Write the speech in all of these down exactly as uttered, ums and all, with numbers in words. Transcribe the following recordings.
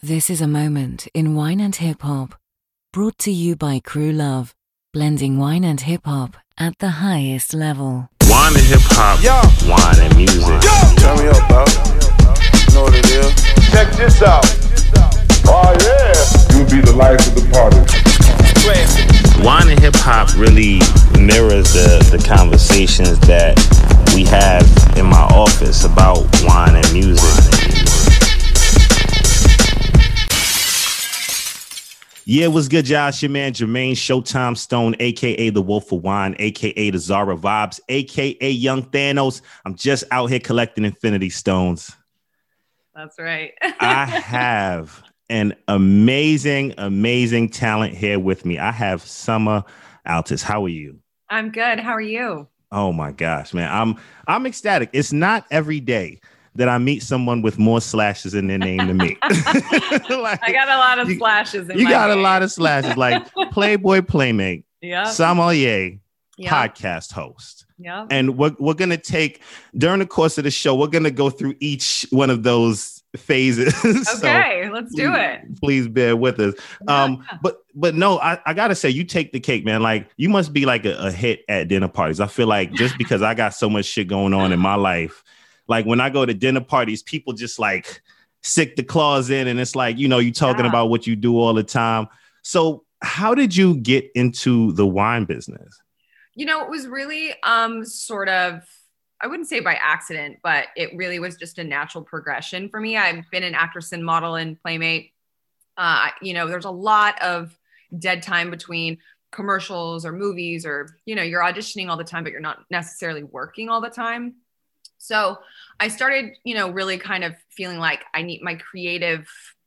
This is a moment in wine and hip hop, brought to you by Crew Love, blending wine and hip hop at the highest level. Wine and hip hop, Yo. wine and music. Yo. Turn me up, bro. You know what it is. Check this out. Oh yeah. You'll be the life of the party. Wine and hip hop really mirrors the, the conversations that we have in my office about wine and music. Yeah, what's good, y'all? It's your man, Jermaine Showtime Stone, a k a. The Wolf of Wine, a k a. The Zara Vibes, a k a. Young Thanos. I'm just out here collecting Infinity Stones. That's right. I have an amazing, amazing talent here with me. I have Summer Altus. How are you? I'm good. How are you? Oh, my gosh, man. I'm I'm ecstatic. It's not every day that I meet someone with more slashes in their name than me. Like, I got a lot of you, slashes in You my got name. a lot of slashes, like Playboy Playmate, Yep. sommelier, Yep. podcast host. Yep. And we're, we're going to take, during the course of the show, we're going to go through each one of those phases. Okay, So let's do please, it. Please bear with us. Yeah. Um, but but no, I, I got to say, you take the cake, man. Like, you must be like a, a hit at dinner parties. I feel like just because I got so much shit going on in my life, like when I go to dinner parties, people just like stick the claws in and it's like, you know, you talking Yeah. about what you do all the time. So how did you get into the wine business? You know, it was really um sort of, I wouldn't say by accident, but it really was just a natural progression for me. I've been an actress and model and Playmate. Uh, you know, there's a lot of dead time between commercials or movies, or, you know, you're auditioning all the time, but you're not necessarily working all the time. So I started, you know, really kind of feeling like I need my creative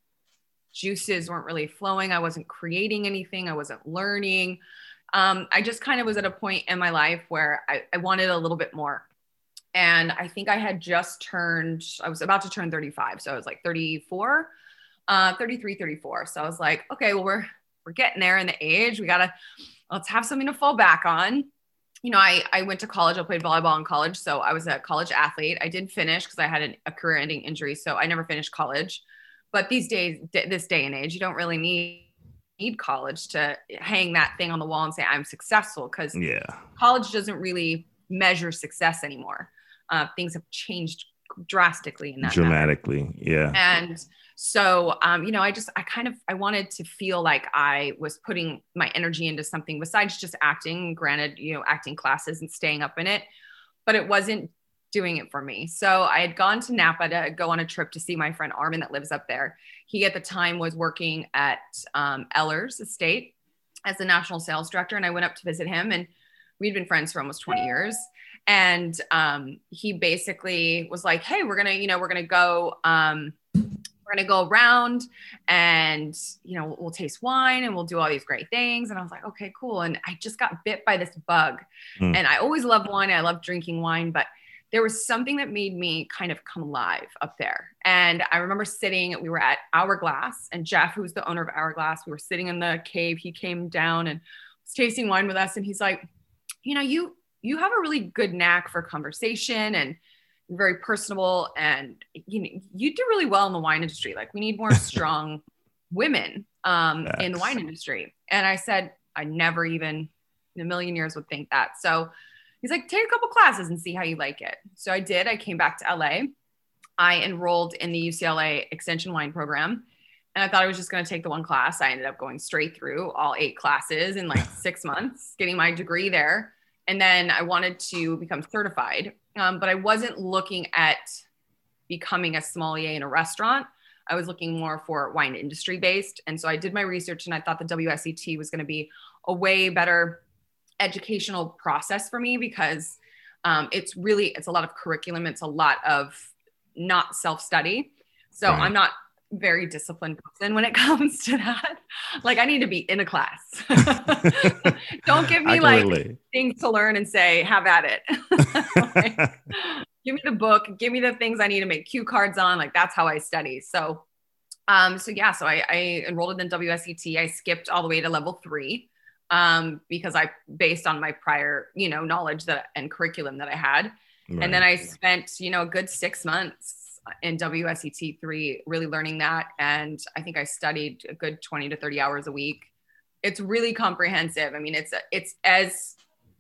juices weren't really flowing. I wasn't creating anything. I wasn't learning. Um, I just kind of was at a point in my life where I, I wanted a little bit more. And I think I had just turned, I was about to turn thirty-five. So I was like thirty-four, uh, thirty-three, thirty-four. So I was like, okay, well, we're, we're getting there in the age. We got to, let's have something to fall back on. You know, I, I went to college. I played volleyball in college. So I was a college athlete. I did finish because I had an, a career ending injury. So I never finished college. But these days, d- this day and age, you don't really need need college to hang that thing on the wall and say I'm successful, because Yeah. college doesn't really measure success anymore. Uh, things have changed drastically in that matter. Dramatically. Yeah. And so, um, you know, I just, I kind of, I wanted to feel like I was putting my energy into something besides just acting. Granted, you know, acting classes and staying up in it, but it wasn't doing it for me. So I had gone to Napa to go on a trip to see my friend Armin that lives up there. He at the time was working at um, Eller's Estate as the national sales director. And I went up to visit him, and we'd been friends for almost twenty years. And um, he basically was like, hey, we're going to, you know, we're going to go, um, we're going to go around and, you know, we'll taste wine and we'll do all these great things. And I was like, okay, cool. And I just got bit by this bug. Mm. And I always loved wine. I love drinking wine, but there was something that made me kind of come alive up there. And I remember sitting, we were at Hourglass, and Jeff, who's the owner of Hourglass, we were sitting in the cave. He came down and was tasting wine with us. And he's like, you know, you, you have a really good knack for conversation, and you're very personable, and you know, you do really well in the wine industry. Like, we need more strong women um, in the wine industry. And I said, I never even in a million years would think that. So he's like, take a couple classes and see how you like it. So I did. I came back to L A. I enrolled in the U C L A Extension Wine Program. And I thought I was just going to take the one class. I ended up going straight through all eight classes in like six months, getting my degree there. And then I wanted to become certified, um, but I wasn't looking at becoming a sommelier in a restaurant. I was looking more for wine industry based. And so I did my research, and I thought the W S E T was going to be a way better educational process for me, because um, it's really, it's a lot of curriculum. It's a lot of not self-study. So Right. I'm not very disciplined person when it comes to that. Like, I need to be in a class. Don't give I me can like relate. things to learn and say, have at it. Like, give me the book, give me the things I need to make cue cards on. Like, that's how I study. So, um, so yeah, so I, I enrolled in W S E T. I skipped all the way to level three um, because I, based on my prior, you know, knowledge that and curriculum that I had. Right. And then I spent, you know, a good six months in W S E T three, really learning that. And I think I studied a good twenty to thirty hours a week. It's really comprehensive. I mean, it's, it's as,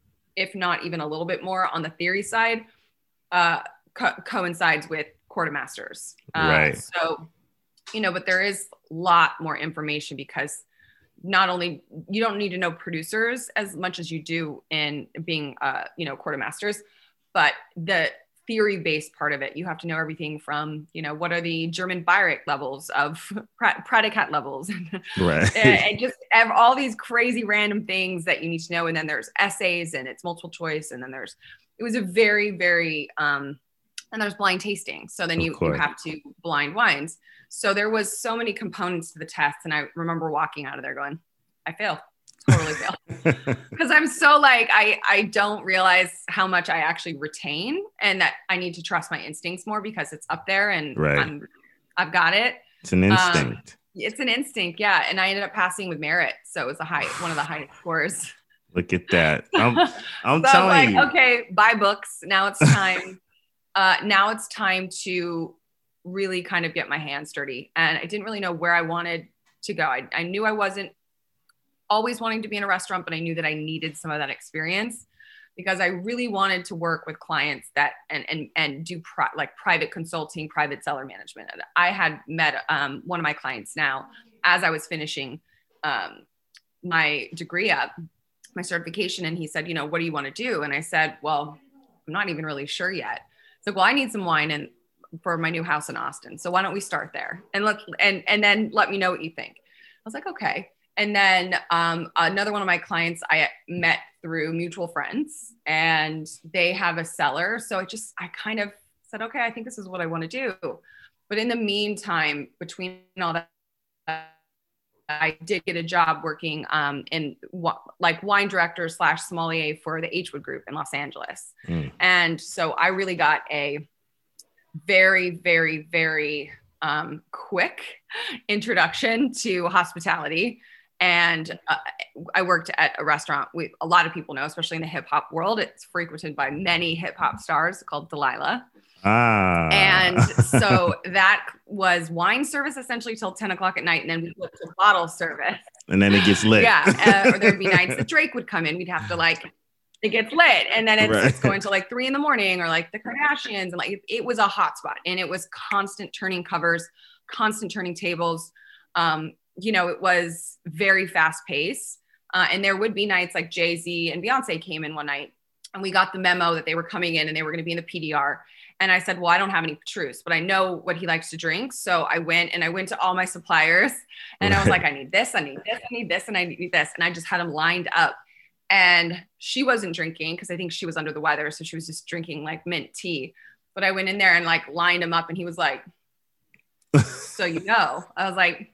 if not even a little bit more on the theory side, uh, co- coincides with quartermasters. Uh, right. So, you know, but there is a lot more information because not only you don't need to know producers as much as you do in being, uh, you know, quartermasters, but the theory-based part of it, you have to know everything from, you know, what are the German Bayreuth levels of predicate levels, right? and, and just have all these crazy random things that you need to know. And then there's essays and it's multiple choice. And then there's, it was a very, very, um, and there's blind tasting. So then you, you have to blind wines. So there was so many components to the test. And I remember walking out of there going, I failed. Totally failed. Because I'm so like, I, I don't realize how much I actually retain and that I need to trust my instincts more because it's up there and right. I'm, I've got it. It's an instinct. Um, it's an instinct. Yeah. And I ended up passing with merit. So it was a high, one of the highest scores. Look at that. I'm, I'm so telling like, you. Okay, buy books. Now it's time. uh, now it's time to really kind of get my hands dirty. And I didn't really know where I wanted to go. I, I knew I wasn't always wanting to be in a restaurant, but I knew that I needed some of that experience because I really wanted to work with clients that and and and do pri- like private consulting, private seller management. I had met um, one of my clients now as I was finishing um, my degree up, my certification, and he said, you know, what do you want to do? And I said, well, I'm not even really sure yet. So, well, I need some wine and for my new house in Austin. So why don't we start there and let and and then let me know what you think. I was like, okay. And then um, another one of my clients I met through mutual friends and they have a cellar. So I just, I kind of said, okay, I think this is what I want to do. But in the meantime, between all that, I did get a job working um, in w- like wine director slash sommelier for the H Wood Group in Los Angeles. Mm. And so I really got a very, very, very um, quick introduction to hospitality. And uh, I worked at a restaurant we a lot of people know, especially in the hip hop world. It's frequented by many hip hop stars called Delilah. Ah. And so that was wine service essentially till ten o'clock at night. And then we flipped to bottle service. And then it gets lit. Yeah. Uh, or there'd be nights that Drake would come in. We'd have to like, it gets lit. And then it's, right. it's going to like three in the morning or like the Kardashians. And like, it, it was a hot spot and it was constant turning covers, constant turning tables. Um, you know, it was very fast paced. Uh, and there would be nights like Jay-Z and Beyonce came in one night and we got the memo that they were coming in and they were going to be in the P D R. And I said, well, I don't have any Petrus, but I know what he likes to drink. So I went and I went to all my suppliers and I was like, I need this, I need this, I need this, and I need this. And I just had them lined up. And she wasn't drinking because I think she was under the weather. So she was just drinking like mint tea. But I went in there and like lined him up and he was like, so you know, I was like,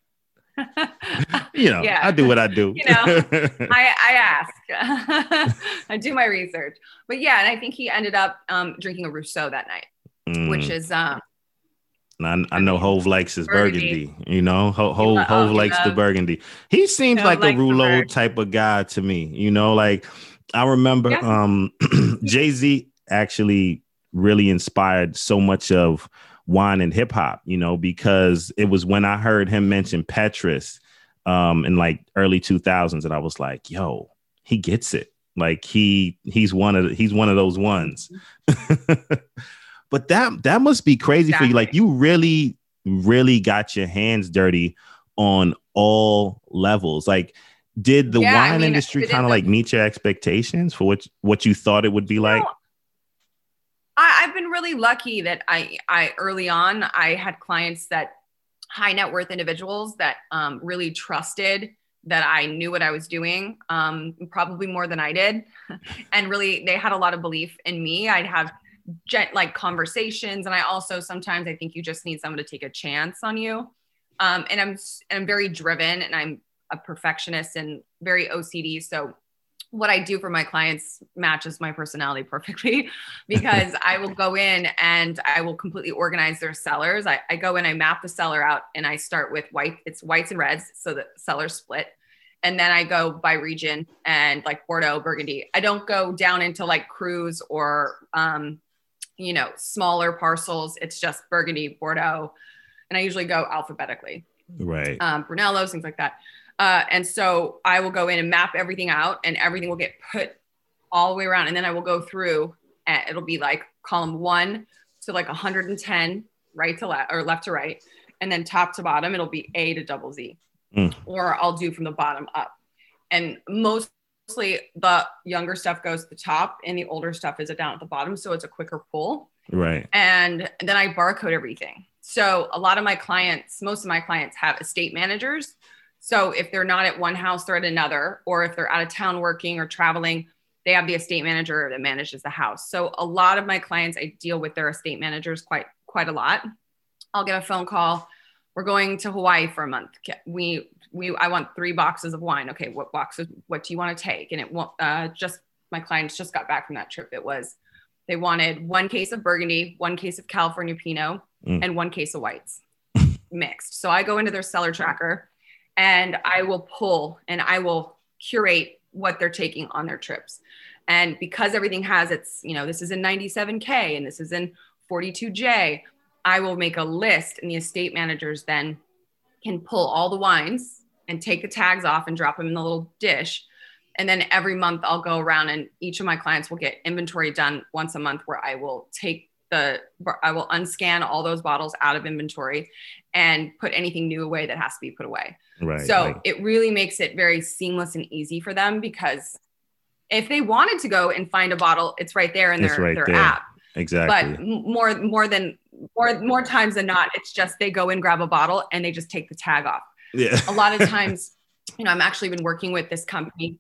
you know, yeah. I do what I do. You know, I, I ask, I do my research, but yeah. And I think he ended up um, drinking a Rousseau that night, mm. which is, um, I, I know Hove likes his Burgundy, Burgundy you know, Ho, Ho, Hove, Hove likes the Burgundy. He seems like a Rouleau type of guy to me, you know, like I remember yeah. um, Jay-Z actually really inspired so much of wine and hip hop, you know, because it was when I heard him mention Petrus um, in like early two thousands, and I was like, "Yo, he gets it. Like he he's one of the, he's one of those ones." But that that must be crazy exactly. for you. Like you really, really got your hands dirty on all levels. Like, did the yeah, wine I mean, industry kind of like meet your expectations for what what you thought it would be like? Know, I, I've been really lucky that I, I early on, I had clients that high net worth individuals that um, really trusted that I knew what I was doing, um, probably more than I did. And really, they had a lot of belief in me. I'd have jet, like conversations. And I also, sometimes I think you just need someone to take a chance on you. Um, and I'm, I'm very driven and I'm a perfectionist and very O C D. So what I do for my clients matches my personality perfectly because I will go in and I will completely organize their cellars. I, I go in, I map the cellar out and I start with white, it's whites and reds. So the cellar's split. And then I go by region and like Bordeaux, Burgundy. I don't go down into like Cruz or, um, you know, smaller parcels, it's just Burgundy, Bordeaux. And I usually go alphabetically. Right. Um, Brunellos, things like that. Uh, and so I will go in and map everything out, and everything will get put all the way around. And then I will go through, and it'll be like column one to like one hundred ten, right to left or left to right. And then top to bottom, it'll be A to double Z. Mm. Or I'll do from the bottom up. And mostly the younger stuff goes to the top and the older stuff is down at the bottom. So it's a quicker pull. Right. And then I barcode everything. So a lot of my clients, most of my clients have estate managers. So if they're not at one house, they're at another, or if they're out of town working or traveling, they have the estate manager that manages the house. So a lot of my clients, I deal with their estate managers quite, quite a lot. I'll get a phone call. We're going to Hawaii for a month. We, we, I want three boxes of wine. Okay. What boxes, what do you want to take? And it won't, uh, just, my clients just got back from that trip. It was, they wanted one case of Burgundy, one case of California Pinot, mm. and one case of whites mixed. So I go into their cellar tracker and I will pull and I will curate what they're taking on their trips. And because everything has its, you know, this is in ninety-seven K and this is in forty-two J, I will make a list, and the estate managers then can pull all the wines and take the tags off and drop them in the little dish. And then every month I'll go around and each of my clients will get inventory done once a month, where I will take the, I will unscan all those bottles out of inventory and put anything new away that has to be put away. Right. So right. it really makes it very seamless and easy for them, because if they wanted to go and find a bottle, it's right there in it's their, right their there. app. Exactly. But more, more than more, more times than not, it's just, they go and grab a bottle and they just take the tag off. Yeah. A lot of times, you know, I'm actually been working with this company.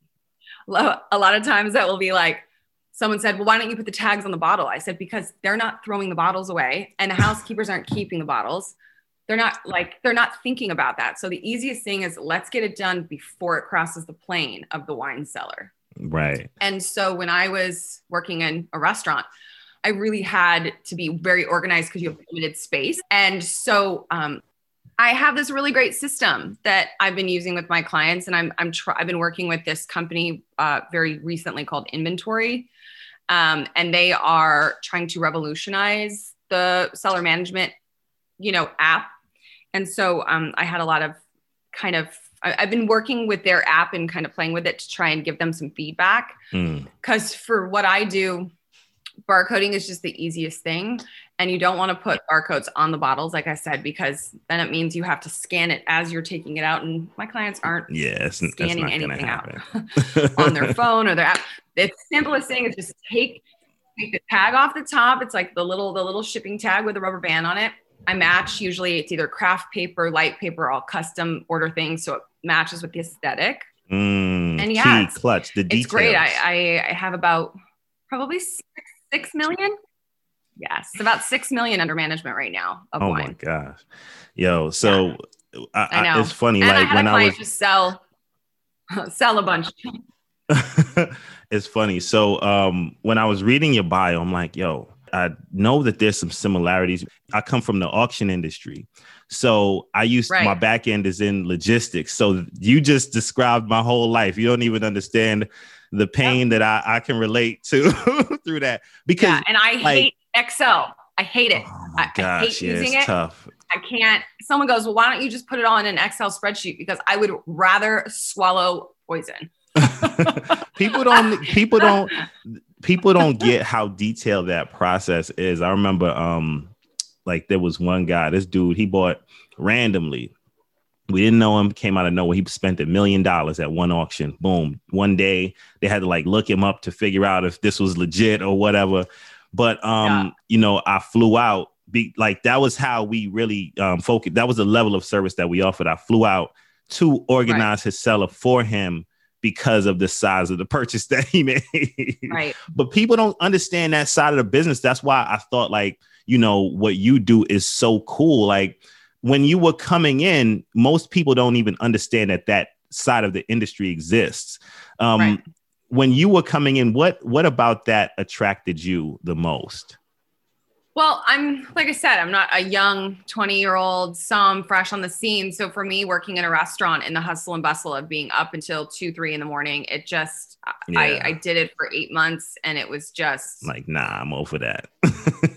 A lot of times that will be like, someone said, well, why don't you put the tags on the bottle? I said, because they're not throwing the bottles away and the housekeepers aren't keeping the bottles. They're not like, they're not thinking about that. So the easiest thing is, let's get it done before it crosses the plane of the wine cellar. Right. And so when I was working in a restaurant, I really had to be very organized because you have limited space. And so um, I have this really great system that I've been using with my clients. And I'm, I'm try- I've been working with this company uh, very recently called Inventory. Um, and they are trying to revolutionize the cellar management, you know, app. And so um, I had a lot of kind of, I, I've been working with their app and kind of playing with it to try and give them some feedback. Because mm. for what I do, barcoding is just the easiest thing. And you don't want to put barcodes on the bottles, like I said, because then it means you have to scan it as you're taking it out. And my clients aren't yeah, it's, scanning that's not anything out on their phone or their app. The simplest thing is just take, take the tag off the top. It's like the little, the little shipping tag with a rubber band on it. I match, usually it's either craft paper, light paper, I'll custom order things so it matches with the aesthetic. Mm, and yeah, key, it's, clutch, the details. It's great. I, I, I have about probably six, six million. Yes, about six million under management right now of oh wine. Oh my gosh. Yo, so yeah. I, I know. It's funny. And like I had when a I client was just sell, sell a bunch. It's funny. So um, when I was reading your bio, I'm like, yo, I know that there's some similarities. I come from the auction industry. So I used right. my back end is in logistics. So you just described my whole life. You don't even understand the pain yep. that I, I can relate to through that. Because yeah, and I like, hate Excel. I hate it. Oh my gosh, I hate yeah, using it's it. Tough. I can't. Someone goes, well, why don't you just put it on an Excel spreadsheet? Because I would rather swallow poison. people don't people don't people don't get how detailed that process is. I remember um like there was one guy, this dude, he bought randomly. We didn't know him, came out of nowhere. He spent a million dollars at one auction. Boom. One day they had to like look him up to figure out if this was legit or whatever. But um, yeah. you know, I flew out. Be like that was how we really um focused. That was the level of service that we offered. I flew out to organize right. his cellar for him because of the size of the purchase that he made. Right. But people don't understand that side of the business. That's why I thought like, you know, what you do is so cool. Like when you were coming in, most people don't even understand that that side of the industry exists. Um, right. When you were coming in, what what about that attracted you the most? Well, I'm, like I said, I'm not a young twenty year old, some fresh on the scene. So for me, working in a restaurant in the hustle and bustle of being up until two, three in the morning, it just, yeah. I, I did it for eight months and it was just like, nah, I'm over that.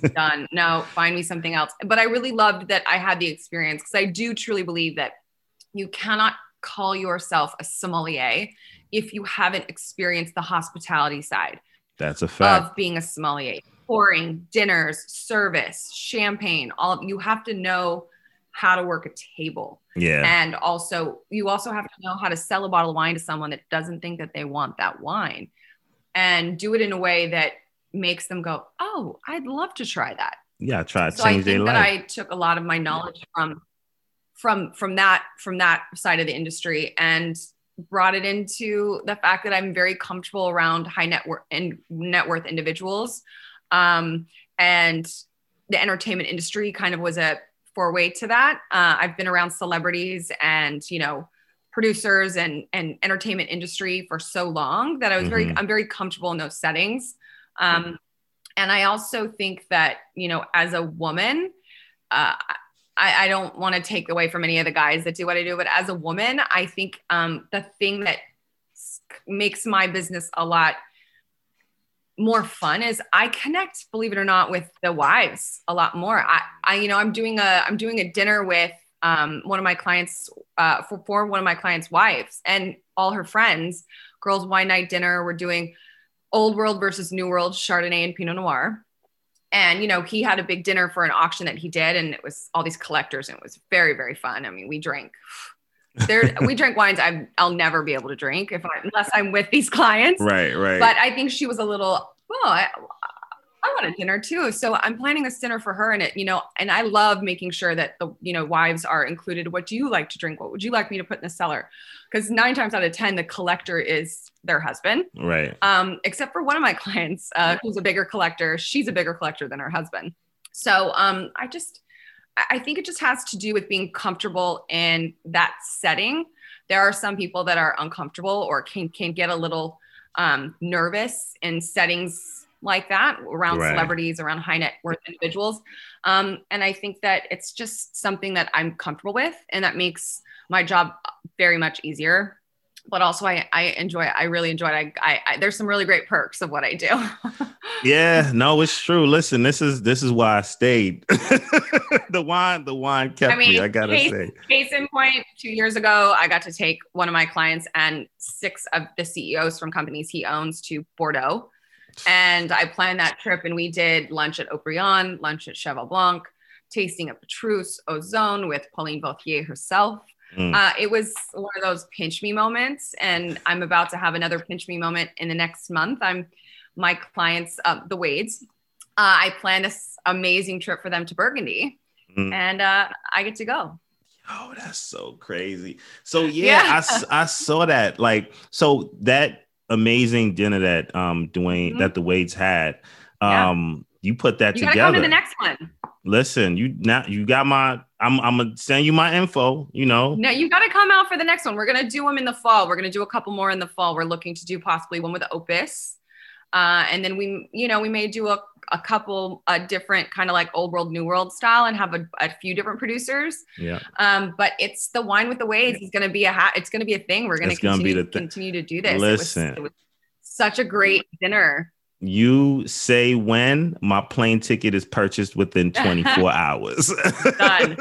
done. No, find me something else. But I really loved that I had the experience, because I do truly believe that you cannot call yourself a sommelier if you haven't experienced the hospitality side. That's a fact. Of being a sommelier. Pouring, dinners, service, champagne, all of, you have to know how to work a table. Yeah. And also, you also have to know how to sell a bottle of wine to someone that doesn't think that they want that wine, and do it in a way that makes them go, oh, I'd love to try that. Yeah, try to so change their I think life. that I took a lot of my knowledge from from from that from that side of the industry and brought it into the fact that I'm very comfortable around high net worth and net worth individuals. Um, and the entertainment industry kind of was a foray to that. Uh, I've been around celebrities and, you know, producers and, and entertainment industry for so long that I was very, mm-hmm. I'm very comfortable in those settings. Um, and I also think that, you know, as a woman, uh, I, I don't want to take away from any of the guys that do what I do, but as a woman, I think um, the thing that makes my business a lot more fun is I connect, believe it or not, with the wives a lot more. I, I you know, I'm doing a, I'm doing a dinner with um, one of my clients, uh, for, for one of my clients' wives and all her friends, girls' wine night dinner. We're doing Old World versus New World, Chardonnay and Pinot Noir. And, you know, he had a big dinner for an auction that he did, and it was all these collectors, and it was very, very fun. I mean, we drank there, we drank wines I, I'll never be able to drink if I, unless I'm with these clients. Right, right. But I think she was a little, oh, I, I want a dinner too. So I'm planning this dinner for her, and it, you know, and I love making sure that the, you know, wives are included. What do you like to drink? What would you like me to put in the cellar? Because nine times out of ten, the collector is their husband. Right. Um, except for one of my clients, uh, who's a bigger collector. She's a bigger collector than her husband. So um, I just, I think it just has to do with being comfortable in that setting. There are some people that are uncomfortable or can, can get a little um, nervous in settings like that around right. celebrities, around high net worth individuals. Um, and I think that it's just something that I'm comfortable with, and that makes my job very much easier. But also I, I enjoy it. I really enjoy it. I, I, I there's some really great perks of what I do. Yeah, no, it's true. Listen, this is, this is why I stayed. the wine, the wine kept I mean, me, I gotta case, say. Case in point, two years ago, I got to take one of my clients and six of the C E Os from companies he owns to Bordeaux. And I planned that trip, and we did lunch at Haut-Brion, lunch at Cheval Blanc, tasting at Petrus, Ozone with Pauline Vauthier herself. Mm. Uh, it was one of those pinch me moments, and I'm about to have another pinch me moment in the next month. I'm my clients, uh, the Wades. Uh, I planned this amazing trip for them to Burgundy, mm. and uh, I get to go. Oh, that's so crazy. So yeah, yeah. I, I saw that. Like, so that amazing dinner that um Dwayne mm-hmm. that the Wades had. Um, yeah. You put that you together. You gotta come to the next one. Listen, you now you got my. I'm I'm gonna send you my info. You know. No, you got to come out for the next one. We're gonna do them in the fall. We're gonna do a couple more in the fall. We're looking to do possibly one with Opus, uh, and then we, you know, we may do a a couple a different kind of like old world, new world style, and have a, a few different producers. Yeah. Um, but it's the wine with the Wades is gonna be a ha- it's gonna be a thing. We're gonna, continue, gonna be the th- continue to do this. Listen, it was, it was such a great dinner. You say when my plane ticket is purchased within twenty-four hours. Done.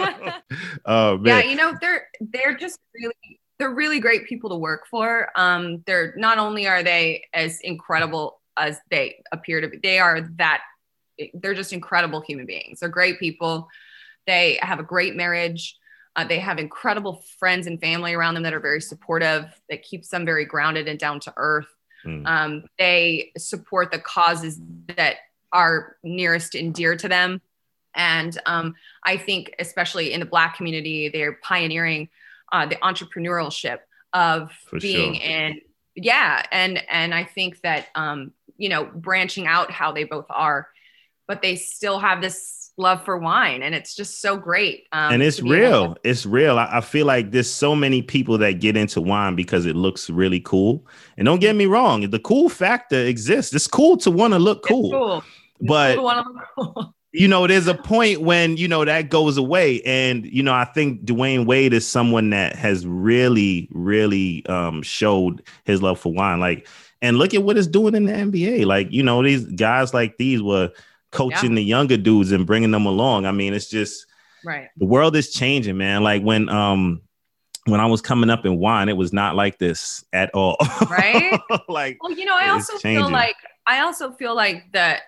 Oh man. Yeah, you know, they're they're just really they're really great people to work for. Um, they're not only are they as incredible as they appear to be, they are that they're just incredible human beings. They're great people. They have a great marriage. Uh, they have incredible friends and family around them that are very supportive, that keeps them very grounded and down to earth. Mm. Um, they support the causes that are nearest and dear to them. And um, I think, especially in the Black community, they're pioneering uh, the entrepreneurship of For being sure. in. Yeah. And, and I think that, um, you know, branching out how they both are, but they still have this love for wine, and it's just so great. Um, and it's real. To- it's real. I, I feel like there's so many people that get into wine because it looks really cool. And don't get me wrong, the cool factor exists. It's cool to want to look cool, it's cool. It's but cool to wanna look cool. You know, there's a point when, you know, that goes away. And, you know, I think Dwayne Wade is someone that has really, really um, showed his love for wine. Like, and look at what it's doing in the N B A. Like, you know, these guys like these were coaching Yeah. the younger dudes and bringing them along. I mean, it's just Right. the world is changing, man. Like when um when I was coming up in wine, it was not like this at all. Right. Like, well, you know, I it's also changing. feel like I also feel like that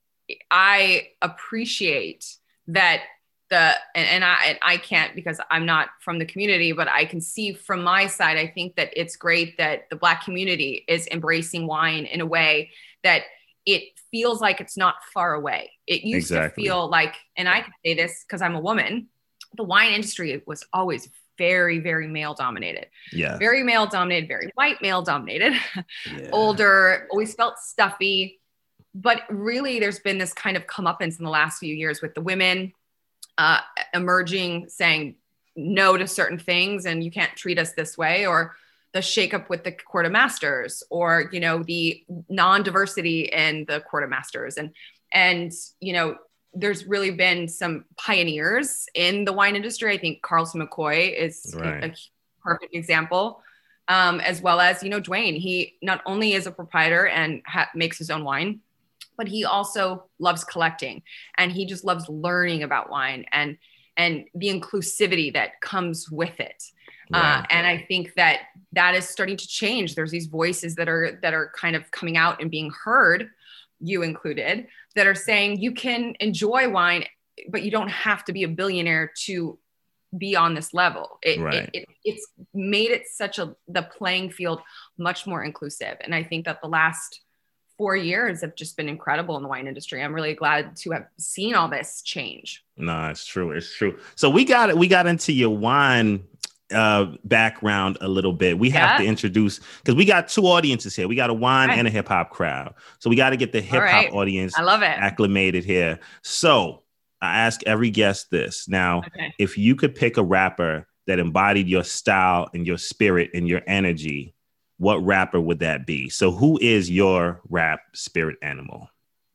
I appreciate that the and, and I and I can't because I'm not from the community, but I can see from my side, I think that it's great that the Black community is embracing wine in a way that it feels like it's not far away. It used Exactly. to feel like, and I can say this because I'm a woman, the wine industry was always very, very male dominated. Yeah. Very male dominated, very white male dominated, Yeah. older, always felt stuffy. But really, there's been this kind of comeuppance in the last few years with the women uh, emerging, saying no to certain things, and you can't treat us this way, or the shakeup with the Court of Masters, or you know the non-diversity in the Court of Masters, and and you know there's really been some pioneers in the wine industry. I think Carlson McCoy is Right. a, a perfect example, um, as well as you know Dwayne. He not only is a proprietor and ha- makes his own wine, but he also loves collecting, and he just loves learning about wine and and the inclusivity that comes with it. Right. Uh, and I think that that is starting to change. There's these voices that are that are kind of coming out and being heard, you included, that are saying you can enjoy wine, but you don't have to be a billionaire to be on this level. It, Right. it, it it's made it such a the playing field much more inclusive. And I think that the last four years have just been incredible in the wine industry. I'm really glad to have seen all this change. No, it's true. It's true. So we got it. We got into your wine uh, background a little bit. We have Yeah. to introduce, because we got two audiences here. We got a wine Right. and a hip hop crowd. So we got to get the hip hop right. audience I love it. acclimated here. So I ask every guest this. Now, Okay. if you could pick a rapper that embodied your style and your spirit and your energy, what rapper would that be? So who is your rap spirit animal?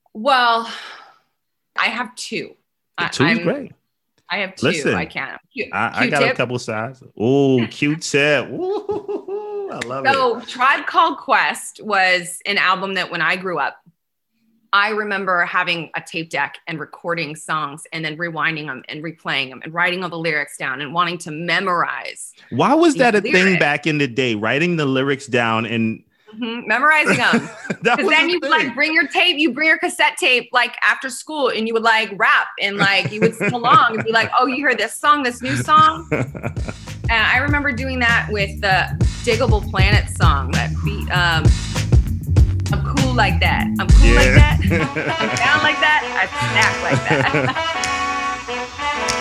Well, I have two. I- Two's I'm- great. I have two. Listen, I can't. Q- I, I got a Q-Tip. couple sides. Oh, Q-Tip. Ooh, I love it. So Tribe Called Quest was an album that when I grew up, I remember having a tape deck and recording songs and then rewinding them and replaying them and writing all the lyrics down and wanting to memorize, Why was that a these thing lyrics. back in the day? Writing the lyrics down and Mhm, memorizing them. that Because was then a you would thing. like bring your tape, you bring your cassette tape like after school and you would like rap and like you would sing along and be like, oh, you heard this song, this new song? And I remember doing that with the Diggable Planet song, that beat, um, I'm cool like that. I'm cool like Yeah. that. I'm down like that. I snack like that.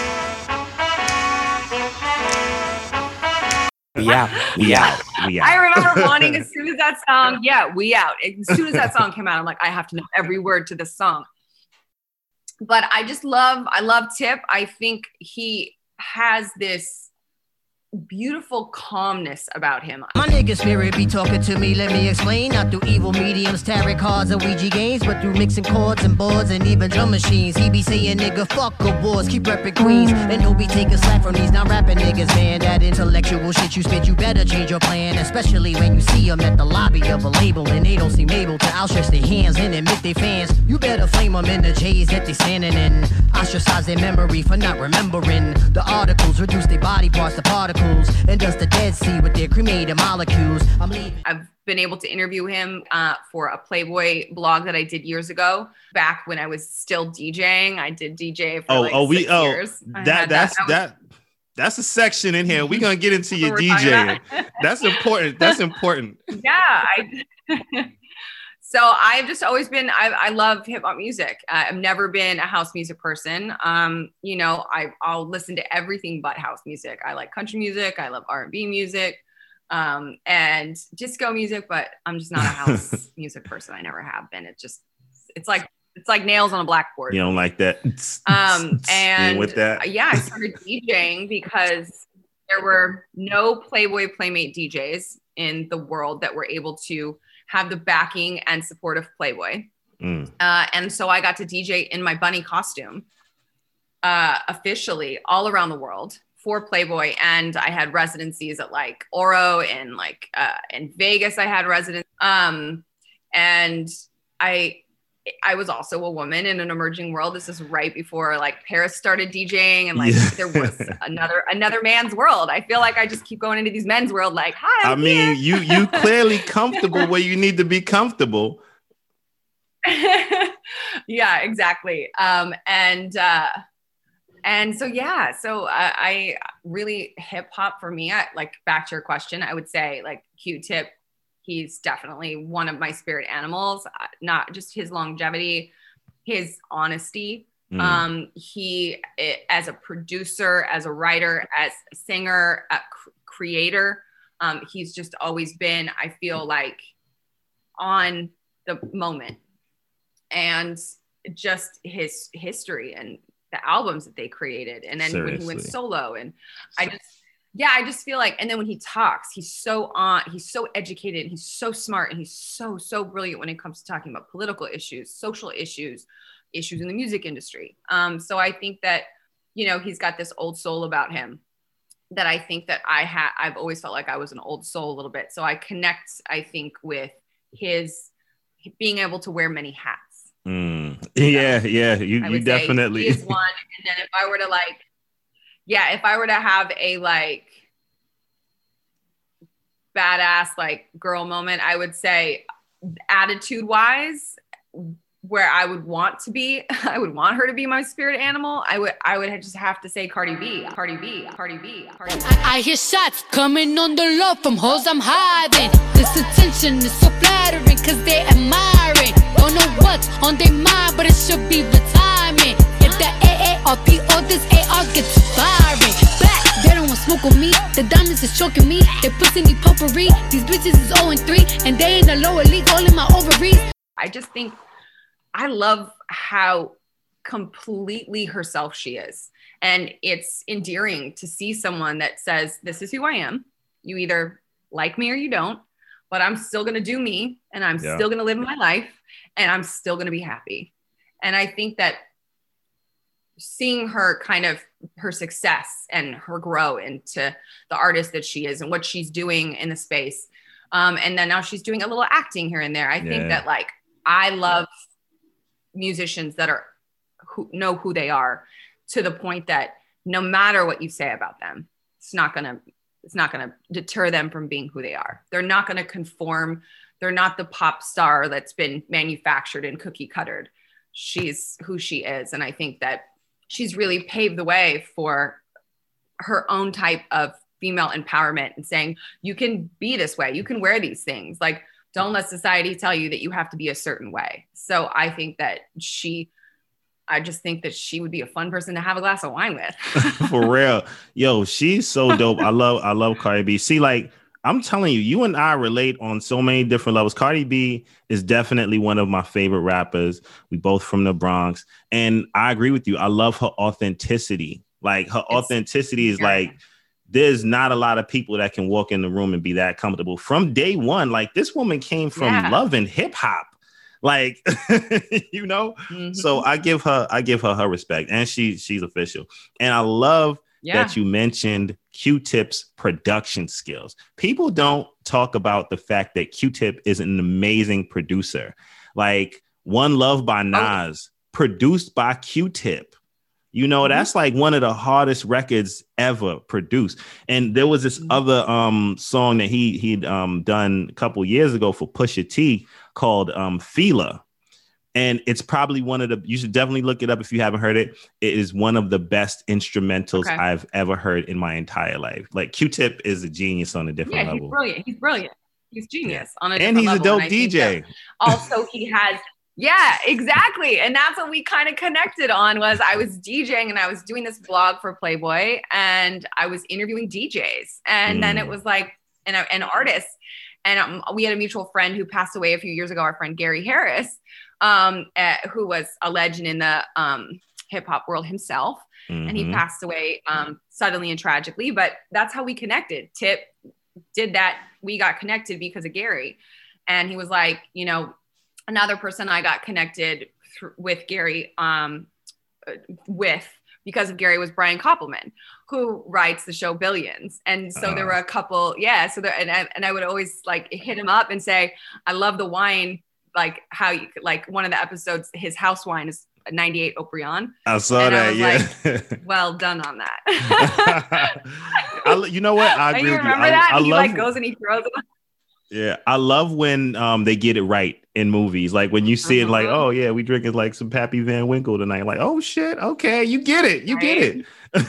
We out. We out. We I out. remember wanting, as soon as that song, yeah, we out. As soon as that song came out, I'm like, I have to know every word to this song. But I just love, I love Tip. I think he has this beautiful calmness about him. My nigga spirit be talking to me, let me explain. Not through evil mediums, tarot cards, or Ouija games, but through mixing chords and boards and even drum machines. He be saying, nigga, fuck awards, keep repping Queens. And he'll be taking slack from these non-rapping niggas, man. That intellectual shit you spit, you better change your plan. Especially when you see them at the lobby of a label and they don't seem able to outstretch their hands and admit they fans. You better flame them in the J's that they standing in. Ostracize their memory for not remembering. The articles reduce their body parts to particles. And does the Dead Sea with their cremated molecules. I'm leaving. I've been able to interview him uh, for a Playboy blog that I did years ago, back when I was still DJing. I did D J for Oh, like oh, we six oh years. I that had that's was- that that's a section in here. We're gonna get into your We're talking DJing. about- That's important. That's important. yeah. I, so I've just always been, I, I love hip hop music. Uh, I've never been a house music person. Um, you know, I, I'll listen to everything but house music. I like country music. I love R and B music um, and disco music, but I'm just not a house music person. I never have been. It just, it's like, it's like nails on a blackboard. You don't like that. Um, and with that, yeah, I started DJing because there were no Playboy Playmate D Js in the world that were able to have the backing and support of Playboy. Mm. Uh, and so I got to D J in my bunny costume uh, officially all around the world for Playboy. And I had residencies at like Oro and like uh, in Vegas, I had residence. Um, and I, I was also a woman in an emerging world. This is right before like Paris started DJing, and like Yeah. there was another another man's world. I feel like I just keep going into these men's world like, hi, I I'm mean, here. you you clearly comfortable where you need to be comfortable. Yeah, exactly. Um, and uh, and so yeah, so I, I really hip hop for me. I, like back to your question, I would say like Q-Tip. He's definitely one of my spirit animals. uh, Not just his longevity, his honesty. Mm. Um, he, it, as a producer, as a writer, as a singer, a cr- creator, um, he's just always been, I feel like, on the moment. And just his history and the albums that they created. And then when he went Seriously. solo, and I just, yeah, I just feel like, and then when he talks, he's so on, he's so educated, and he's so smart, and he's so, so brilliant when it comes to talking about political issues, social issues, issues in the music industry. Um, so I think that, you know, he's got this old soul about him that I think that I had, I've always felt like I was an old soul a little bit. So I connect, I think, with his being able to wear many hats. Mm. Yeah, yeah, you, I you would say definitely. he is one. And then if I were to like, yeah, if I were to have a like badass like girl moment, I would say attitude wise, where I would want to be, I would want her to be my spirit animal. I would, I would just have to say Cardi B, Cardi B, Cardi B, Cardi B. I, I hear shots coming on the low from hoes I'm hiding. This attention is so flattering cause they admiring. Don't know what's on their mind, but it should be retirement. If the A A R P or this A R gets firing back, they don't want smoke with me. The diamonds is choking me. They pussy need potpourri. These bitches is oh and three, and they in the lower league all in my ovaries. I just think I love how completely herself she is. And it's endearing to see someone that says, this is who I am. You either like me or you don't, but I'm still going to do me, and I'm Yeah. still going to live my life, and I'm still going to be happy. And I think that seeing her kind of her success and her grow into the artist that she is and what she's doing in the space. Um, and then now she's doing a little acting here and there. I think Yeah. that like, I love musicians that are who know who they are, to the point that no matter what you say about them, it's not gonna it's not gonna deter them from being who they are. They're not gonna conform. They're not the pop star that's been manufactured and cookie cuttered. She's who she is, and I think that she's really paved the way for her own type of female empowerment and saying, you can be this way, you can wear these things. Like, don't let society tell you that you have to be a certain way. So I think that she, I just think that she would be a fun person to have a glass of wine with. For real. Yo, she's so dope. I love, I love Cardi B. See, like, I'm telling you, you and I relate on so many different levels. Cardi B is definitely one of my favorite rappers. We both from the Bronx. And I agree with you. I love her authenticity. Like, her It's authenticity is very- like, there's not a lot of people that can walk in the room and be that comfortable. From day one, like, this woman came from Yeah. loving hip hop. Like, you know, Mhm. so I give her, I give her her respect, and she, she's official. And I love yeah. that you mentioned Q-Tip's production skills. People don't talk about the fact that Q-Tip is an amazing producer. Like, One Love by Nas, produced by Q-Tip. You know, Mm-hmm. that's like one of the hardest records ever produced. And there was this Mm-hmm. other um song that he he'd um done a couple years ago for Pusha T called um Fila. And it's probably one of the, you should definitely look it up if you haven't heard it. It is one of the best instrumentals Okay. I've ever heard in my entire life. Like, Q-Tip is a genius on a different Yeah, he's level. brilliant. He's brilliant. He's genius on a And different he's a level. dope I think D J. that Also, he has, yeah, exactly. And that's what we kind of connected on. Was I was DJing and I was doing this blog for Playboy, and I was interviewing D Js. And then Mm. it was like an, an artist. And um, we had a mutual friend who passed away a few years ago, our friend Gary Harris, um, uh, who was a legend in the um, hip hop world himself. And he Mhm. passed away um, suddenly and tragically, but that's how we connected. Tip did that. We got connected because of Gary. And he was like, you know, another person I got connected th- with Gary um, uh, with because of Gary was Brian Koppelman, who writes the show Billions. And so there were a couple, yeah. So there, and I, and I would always like hit him up and say, I love the wine like how you could, like one of the episodes, his house wine is a ninety-eight Haut-Brion. I saw and that. I was Yeah. like, well done on that. I, you know what? I And agree you with you. remember I, that? I And he love, like goes and he throws it. yeah, I love when um they get it right in movies. Like when you see it, like, Uh-huh. oh yeah, we drinking like some Pappy Van Winkle tonight. Like, oh shit, okay, you get it, you get it.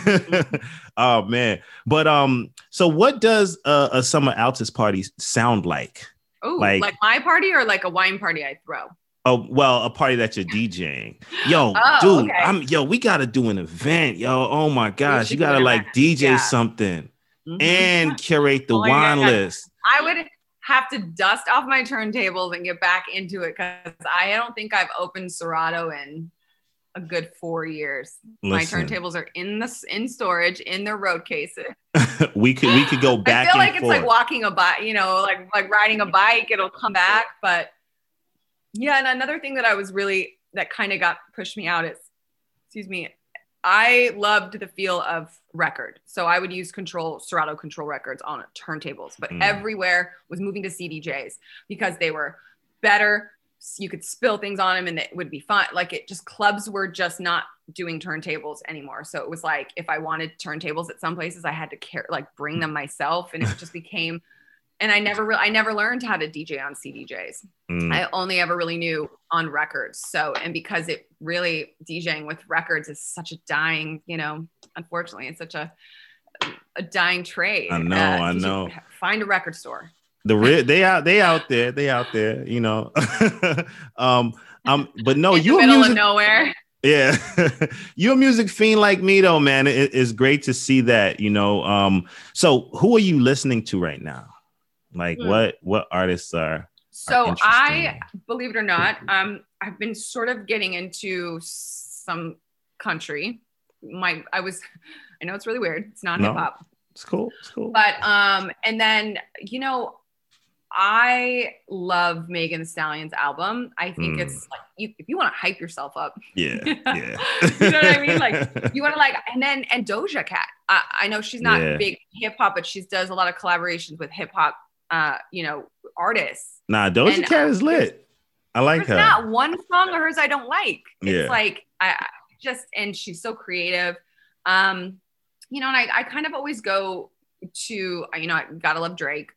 Oh man, but um, so what does a, a summer Altus party sound like? Oh, Like- like, my party or like a wine party I throw? Oh well, a party that you're DJing. Yo, Oh, dude, okay. I'm yo, we gotta do an event, yo. Oh my gosh, should you do gotta an like event. D J Yeah. something Mhm. and curate the Oh my wine God. list. I would have to dust off my turntables and get back into it because I don't think I've opened Serato in a good four years. Listen. My turntables are in the in storage in their road cases. we could we could go back I feel and like it's forth. like walking a bike, you know, like like riding a bike. It'll come back, but yeah. And another thing that I was really that kind of got pushed me out is, excuse me, I loved the feel of record. So I would use control Serato control records on turntables, but Mm. everywhere was moving to C D Js because they were better. You could spill things on them and it would be fun. Like it just clubs were just not doing turntables anymore. So it was like, if I wanted turntables at some places, I had to care, like bring them myself. And it just became, and I never really, I never learned how to D J on C D Js. Mm. I only ever really knew on records. So, and because it really DJing with records is such a dying, you know, unfortunately, it's such a, a dying trade. I know, Uh, I you should know. Find a record store. The re- they out they out there, they out there, you know. um, um, but no, in you the a middle music, of nowhere. yeah, you a music fiend like me though, man. It, it's great to see that, you know. Um, so who are you listening to right now? Like Hmm. what what artists are? So interesting. I, believe it or not, um, I've been sort of getting into some country. My, I was, I know it's really weird. It's not No. hip hop, It's cool, it's cool. but um, and then you know, I love Megan Thee Stallion's album. I think Mm. it's like you, if you want to hype yourself up, Yeah, yeah. you know what I mean? Like you want to like, and then and Doja Cat. I, I know she's not Yeah. big hip hop, but she does a lot of collaborations with hip hop, uh, you know, artists. Nah, Doja and, Cat uh, is lit. I like There's her. not one song of hers I don't like. It's Yeah. like I, I just, and she's so creative. Um, you know, and I, I kind of always go to, you know, I gotta love Drake.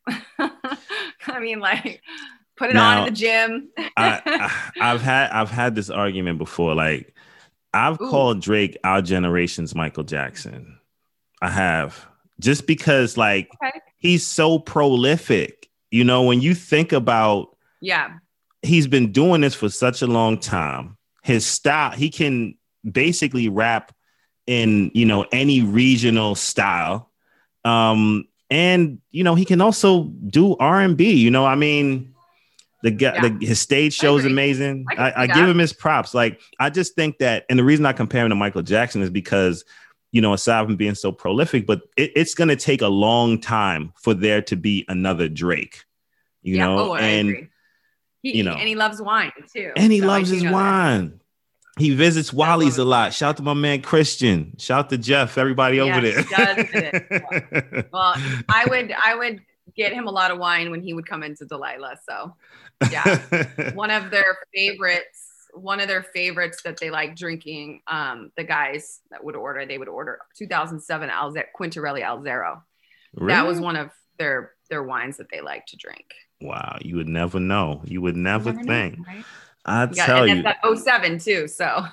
I mean, like, put it on Now, in the gym. I, I I've had I've had this argument before. Like I've Ooh. called Drake our generation's Michael Jackson. I have, just because like Okay. he's so prolific. You know, when you think about, Yeah. he's been doing this for such a long time. His style, he can basically rap in, you know, any regional style. Um, and you know, he can also do R and B. You know, I mean, the guy, Yeah. the, his stage show is agree. amazing. I can I, see I that. give him his props. Like, I just think that, and the reason I compare him to Michael Jackson is because, you know, aside from being so prolific, but it, it's going to take a long time for there to be another Drake. You yeah. know, oh, I and agree. He, you know. and he loves wine too. and he So I loves do his know that. wine. He visits Wally's love a his lot. Shout out to my man Christian. Shout out to Jeff. Everybody over there. Yes, he does visit. Well, I would, I would get him a lot of wine when he would come into Delilah. So yeah. One of their favorites, one of their favorites that they like drinking, um, the guys that would order, they would order two thousand seven Alze- Quintarelli Alzero. That was Really? one of their their wines that they like to drink. Wow, you would never know. You would never Never know, think. right? I Yeah, tell and you. that's that oh seven too. So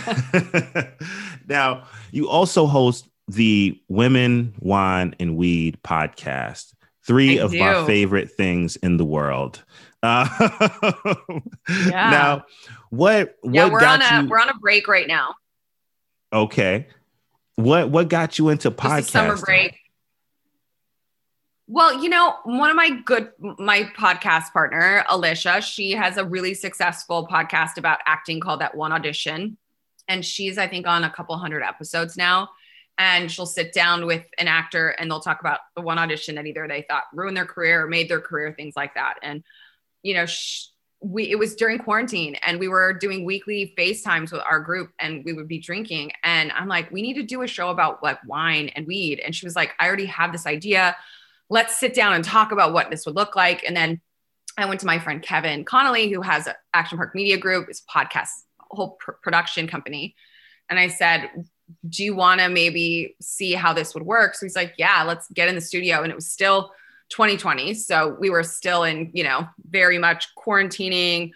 Now, you also host the Women, Wine, and Weed podcast. Three I of my do. favorite things in the world. Uh, Yeah. Now, what what yeah, we're got on a you? we're on a break right now. Okay, what what got you into Just podcasting? a summer break. Well, you know, one of my good, my podcast partner, Alicia, she has a really successful podcast about acting called That One Audition. And she's, I think, on a couple hundred episodes now. And she'll sit down with an actor and they'll talk about the one audition that either they thought ruined their career or made their career, things like that. And, you know, sh- we, it was during quarantine and we were doing weekly FaceTimes with our group and we would be drinking. And I'm like, we need to do a show about like wine and weed. And she was like, I already have this idea. Let's sit down and talk about what this would look like. And then I went to my friend Kevin Connolly, who has an Action Park Media Group, it's a podcast, whole pr- production company. And I said, do you want to maybe see how this would work? So he's like, yeah, let's get in the studio. And it was still twenty twenty. So we were still in, you know, very much quarantining,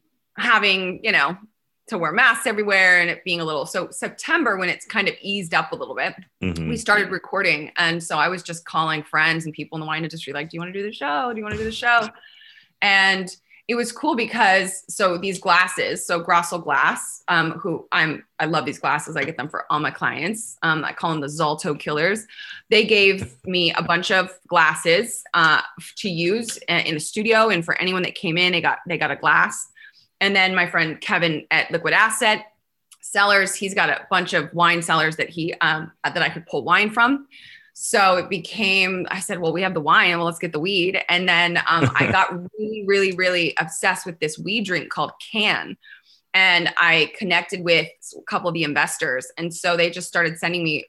having, you know, to wear masks everywhere and it being a little, so September, when it's kind of eased up a little bit, mm-hmm. we started recording. And so I was just calling friends and people in the wine industry, like, do you want to do the show? Do you want to do the show? And it was cool because, so these glasses, so Grossel Glass, um, who I'm, I love these glasses. I get them for all my clients. Um, I call them the Zalto Killers. They gave me a bunch of glasses uh, to use in a studio. And for anyone that came in, they got, they got a glass. And then my friend Kevin at Liquid Asset Cellars, he's got a bunch of wine cellars that he, um, that I could pull wine from. So it became, I said, well, we have the wine, well, let's get the weed. And then um, I got really, really, really obsessed with this weed drink called Can. And I connected with a couple of the investors. And so they just started sending me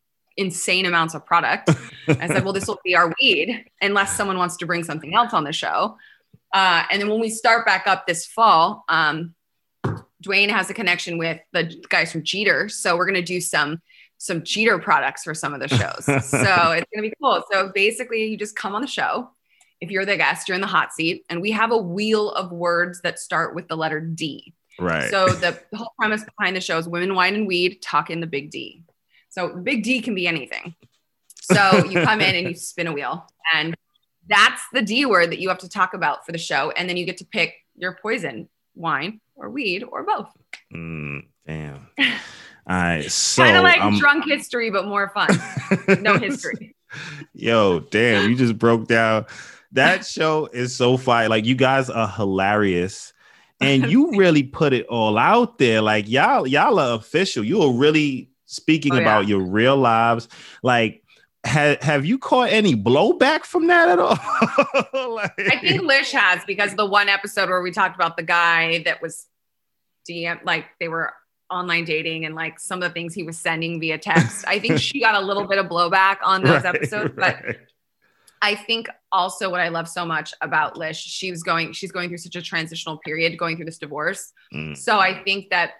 insane amounts of product. I said, well, this will be our weed unless someone wants to bring something else on the show. Uh, and then when we start back up this fall, um, Dwayne has a connection with the guys from Jeter. So we're going to do some some Jeter products for some of the shows. So it's going to be cool. So basically you just come on the show. If you're the guest, you're in the hot seat, and we have a wheel of words that start with the letter D. Right. So the, the whole premise behind the show is women, wine, and weed, talking the big D. So the big D can be anything. So you come in and you spin a wheel, and that's the D word that you have to talk about for the show. And then you get to pick your poison, wine or weed or both. Mm, damn. All right, so kind of like um, drunk history, but more fun. No history. Yo, damn, you just broke down. That show is so fire. Like, you guys are hilarious, and you really put it all out there. Like, y'all, y'all are official. You are really speaking oh, yeah. about your real lives. Like, ha- have you caught any blowback from that at all? Like, I think Lish has, because the one episode where we talked about the guy that was D M, like they were online dating, and like some of the things he was sending via text. I think she got a little bit of blowback on those right, episodes, right. But I think also what I love so much about Lish, she was going, she's going through such a transitional period, going through this divorce. Mm. So I think that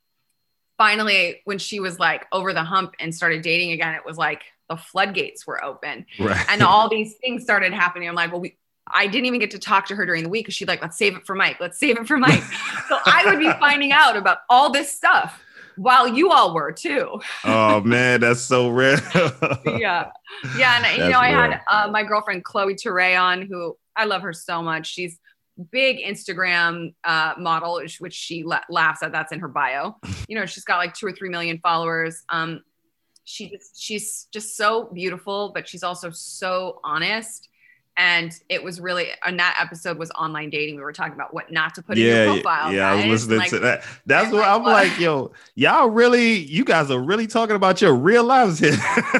finally, when she was like over the hump and started dating again, it was like the floodgates were open, right. And all these things started happening. I'm like, well, we, I didn't even get to talk to her during the week because she's like, let's save it for Mike. Let's save it for Mike. So I would be finding out about all this stuff while you all were too. Oh man, that's so real. Yeah. Yeah. And you know, I real. had uh, my girlfriend, Chloe Ture, on, who I love her so much. She's big Instagram uh, model, which she la- laughs at. That's in her bio. You know, she's got like two or three million followers. Um, she just, she's just so beautiful, but she's also so honest. And it was really, and that episode was online dating. We were talking about what not to put yeah, in your profile. Yeah, guys. I was listening like, to that. That's what I'm like, like, yo, y'all really, you guys are really talking about your real lives here.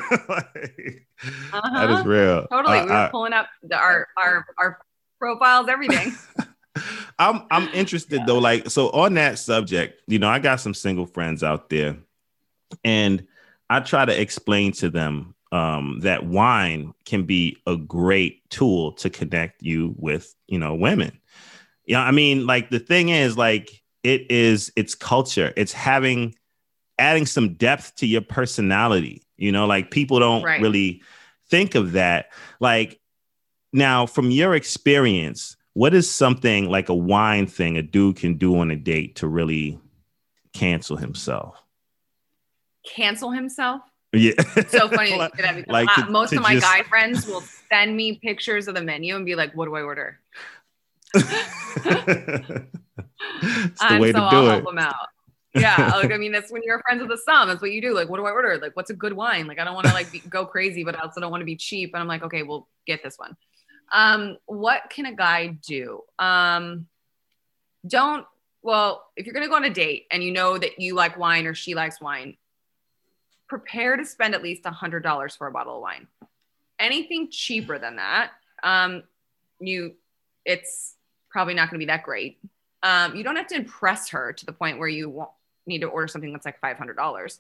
Like, uh-huh. That is real. Totally. Uh, we were I, pulling up the, our, our, our profiles, everything. I'm, I'm interested yeah. though. Like, so on that subject, you know, I got some single friends out there, and I try to explain to them um, that wine can be a great tool to connect you with, you know, women. Yeah. I mean, like, the thing is, like, it is, it's culture. It's having, adding some depth to your personality. You know, like, people don't right. really think of that. Like, now, from your experience, what is something like a wine thing a dude can do on a date to really cancel himself? Cancel himself? Yeah. So funny that you that, because like to, most to of my just... guy friends will send me pictures of the menu and be like, what do I order? It's the and way so to do I'll it. help them out. Yeah. Like, I mean, that's when you're friends with the some, that's what you do. Like, what do I order? Like, what's a good wine? Like, I don't want to like be, go crazy, but I also don't want to be cheap. And I'm like, okay, we'll get this one. Um, what can a guy do? Um, don't, well, if you're going to go on a date and you know that you like wine or she likes wine, prepare to spend at least a hundred dollars for a bottle of wine. Anything cheaper than that, um, you, it's probably not going to be that great. Um, you don't have to impress her to the point where you won't need to order something that's like five hundred dollars.